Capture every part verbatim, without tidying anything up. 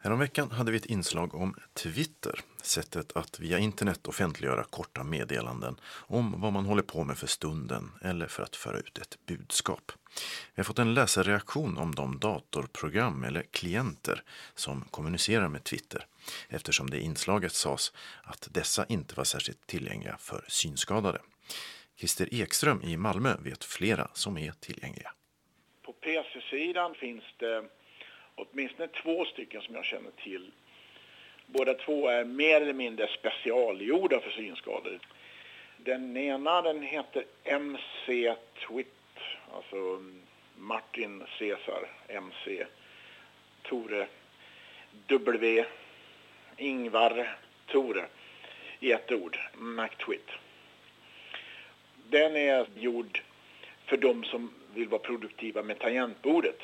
Häromveckan hade vi ett inslag om Twitter, sättet att via internet offentliggöra korta meddelanden om vad man håller på med för stunden eller för att föra ut ett budskap. Vi har fått en läsarreaktion om de datorprogram eller klienter som kommunicerar med Twitter, eftersom det i inslaget sades att dessa inte var särskilt tillgängliga för synskadade. Christer Ekström i Malmö vet flera som är tillgängliga. På P C-sidan finns det åtminstone två stycken som jag känner till. Båda två är mer eller mindre specialgjorda för synskador. Den ena den heter M C Twit, alltså Martin Cesar, M C, Tore, W, Ingvar, Tore i ett ord, MacTwit. Den är gjord för de som vill vara produktiva med tangentbordet.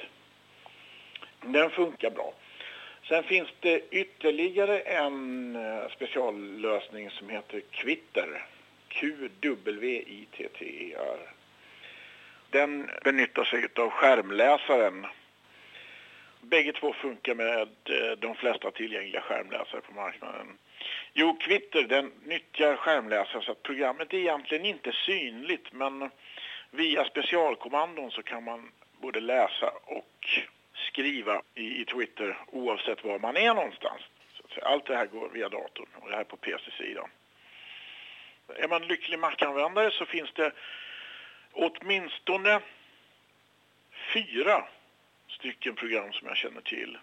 Den funkar bra. Sen finns det ytterligare en speciallösning som heter Quitter. Q W I T T E R. Den benyttar sig av skärmläsaren. Bägge två funkar med de flesta tillgängliga skärmläsare på marknaden. Jo, Quitter den nyttjar skärmläsare så att programmet är egentligen inte synligt, men via specialkommandon så kan man både läsa och skriva i, i Twitter oavsett var man är någonstans. Så allt det här går via datorn och det här på P C-sidan. Är man lycklig Mac-användare så finns det åtminstone fyra stycken program som jag känner till.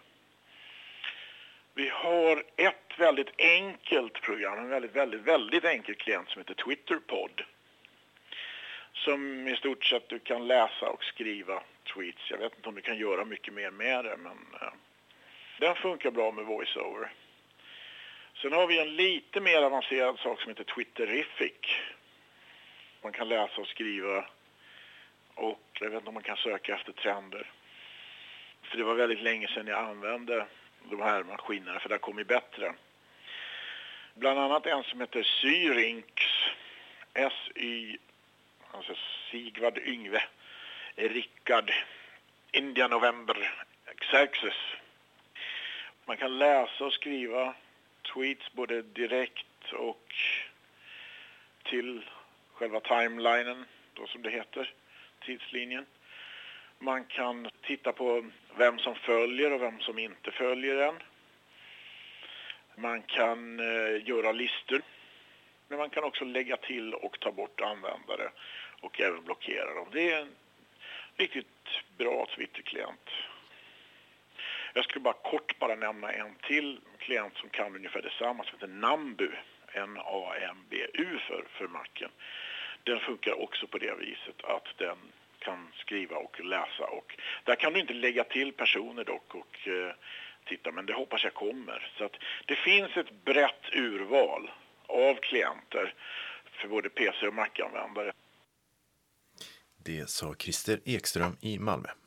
Vi har ett väldigt enkelt program, en väldigt, väldigt, väldigt enkel klient som heter TwitterPod. Som i stort sett du kan läsa och skriva tweets. Jag vet inte om du kan göra mycket mer med det, men uh, den funkar bra med VoiceOver. Sen har vi en lite mer avancerad sak som heter Twitterific. Man kan läsa och skriva och jag vet inte om man kan söka efter trender. För det var väldigt länge sedan jag använde de här maskinerna, för det kommer bättre. Bland annat en som heter Syrinx, S Y, alltså Sigvard Yngve, Rickard, India November, Xerxes. Man kan läsa och skriva tweets både direkt och till själva timelinen, då som det heter, tidslinjen. Man kan titta på vem som följer och vem som inte följer en. Man kan eh, göra listor. Men man kan också lägga till och ta bort användare och även blockera dem. Det är en riktigt bra Twitter-klient. Jag skulle bara kort bara nämna en till klient som kan ungefär detsamma som heter Nambu. N A M B U för, för Macen. Den funkar också på det viset att den kan skriva och läsa. Och där kan du inte lägga till personer dock och eh, titta, men det hoppas jag kommer. Så att det finns ett brett urval av klienter för både P C och Mac-användare. Det sa Christer Ekström i Malmö.